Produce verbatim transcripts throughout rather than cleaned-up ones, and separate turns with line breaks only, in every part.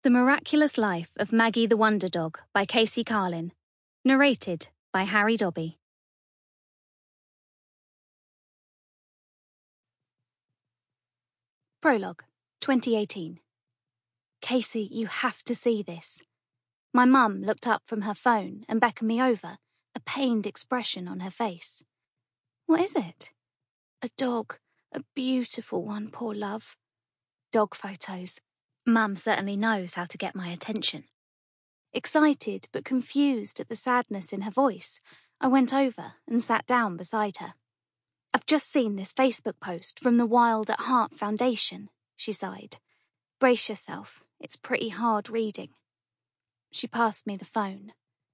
The Miraculous Life of Maggie the Wonder Dog by Casey Carlin. Narrated by Harry Dobby. Prologue, twenty eighteen. Casey, you have to see this. My mum looked up from her phone and beckoned me over, a pained expression on her face. What is it? A dog, a beautiful one, poor love. Dog photos. Mum certainly knows how to get my attention. Excited but confused at the sadness in her voice, I went over and sat down beside her. I've just seen this Facebook post from the Wild at Heart Foundation, she sighed. Brace yourself, it's pretty hard reading. She passed me the phone.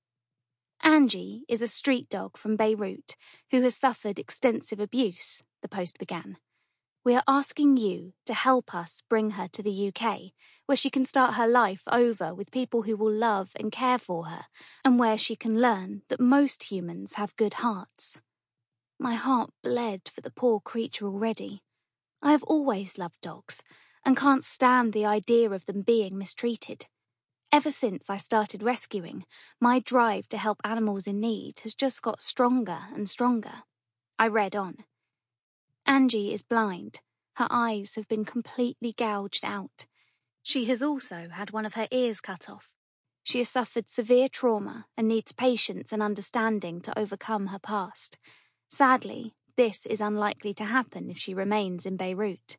Angie is a street dog from Beirut who has suffered extensive abuse, the post began. We are asking you to help us bring her to the U K, where she can start her life over with people who will love and care for her, and where she can learn that most humans have good hearts. My heart bled for the poor creature already. I have always loved dogs, and can't stand the idea of them being mistreated. Ever since I started rescuing, my drive to help animals in need has just got stronger and stronger. I read on. Angie is blind. Her eyes have been completely gouged out. She has also had one of her ears cut off. She has suffered severe trauma and needs patience and understanding to overcome her past. Sadly, this is unlikely to happen if she remains in Beirut.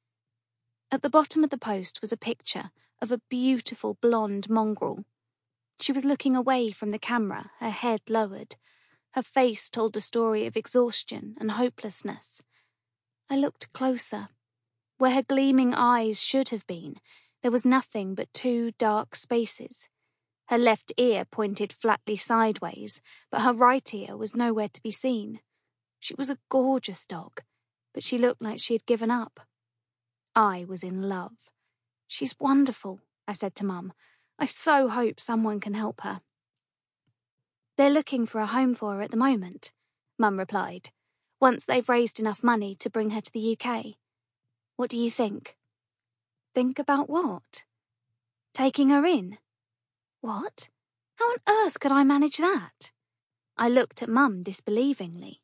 At the bottom of the post was a picture of a beautiful blonde mongrel. She was looking away from the camera, her head lowered. Her face told a story of exhaustion and hopelessness. I looked closer. Where her gleaming eyes should have been, there was nothing but two dark spaces. Her left ear pointed flatly sideways, but her right ear was nowhere to be seen. She was a gorgeous dog, but she looked like she had given up. I was in love. She's wonderful, I said to Mum. I so hope someone can help her. They're looking for a home for her at the moment, Mum replied. Once they've raised enough money to bring her to the U K. What do you think? Think about what? Taking her in. What? How on earth could I manage that? I looked at Mum disbelievingly.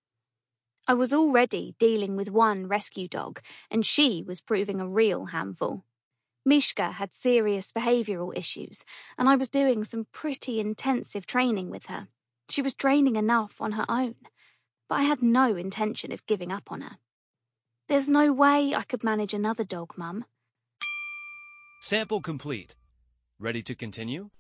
I was already dealing with one rescue dog, and she was proving a real handful. Mishka had serious behavioural issues, and I was doing some pretty intensive training with her. She was draining enough on her own. But I had no intention of giving up on her. There's no way I could manage another dog, Mum.
Sample complete. Ready to continue?